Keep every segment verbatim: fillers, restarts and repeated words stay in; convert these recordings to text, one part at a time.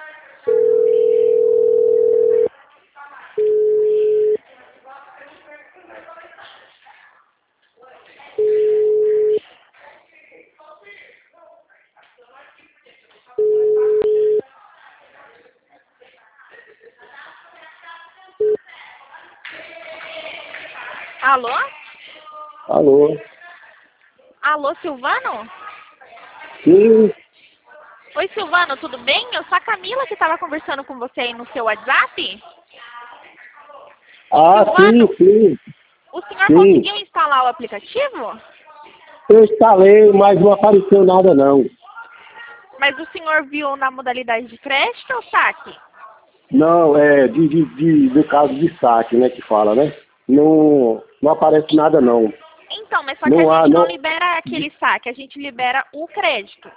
Alô? Alô? Alô, Silvano? Sim. Oi, Silvano, tudo bem? Eu sou a Camila que estava conversando com você aí no seu WhatsApp. Ah, Silvano, sim, sim. o senhor Sim. conseguiu instalar o aplicativo? Eu instalei, mas não apareceu nada não. Mas o senhor viu na modalidade de crédito ou saque? Não, é de, de, de, no caso de saque, né, que fala, né? Não, não aparece nada não. Então, mas só que Não a há, gente não não. libera aquele saque, a gente libera o crédito.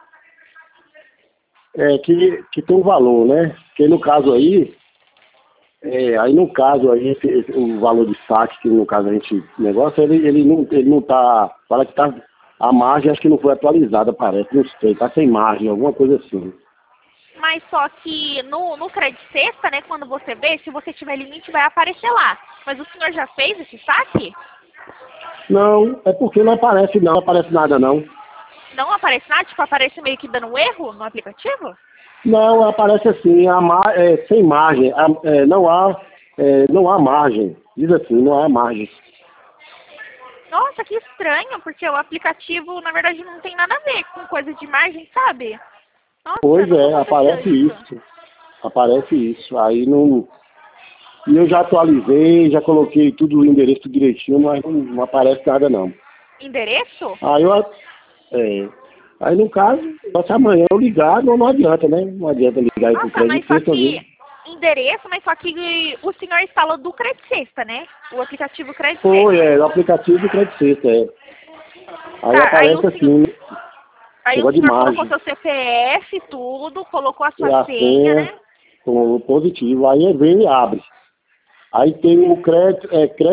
É que, que tem um valor, né? Porque no caso aí, é, aí no caso aí, esse, esse- o valor de saque, que no caso a gente negócio, ele, ele não, ele não tá, fala que tá, a margem acho que não foi atualizada, parece, não sei, tá sem margem, alguma coisa assim. Mas só que no, no crédito sexta, né, quando você vê, se você tiver limite, vai aparecer lá. Mas o senhor já fez esse saque? Não, é porque não aparece não, não aparece nada não. Não aparece nada? Tipo, aparece meio que dando um erro no aplicativo? Não, aparece assim, a mar, é, sem margem, a- é, não há, é, não há margem, diz assim, não há margem. Nossa, que estranho, porque o aplicativo, na verdade, não tem nada a ver com coisa de margem, sabe? Nossa, Pois nunca é, aconteceu aparece isso. isso, aparece isso, aí não, e eu já atualizei, já coloquei tudo o endereço direitinho, mas não, não aparece nada não. Endereço? Aí eu, é, aí no caso, só se amanhã eu ligar, não, não adianta, né? Não adianta ligar aí pro Nossa, mas crédito só sexta que ver. endereço, mas só que o senhor instalou do Crédito Sexta, né? O aplicativo Crédito Foi, Sexta. é, o aplicativo do crédito sexta, é. Aí Tá, aí o aparece senhor, assim, aí o negócio de senhor colocou margem. seu C P F, e tudo, colocou a E sua a senha, senha né? com o positivo. Aí vem e abre. Aí tem o crédito, é, crédito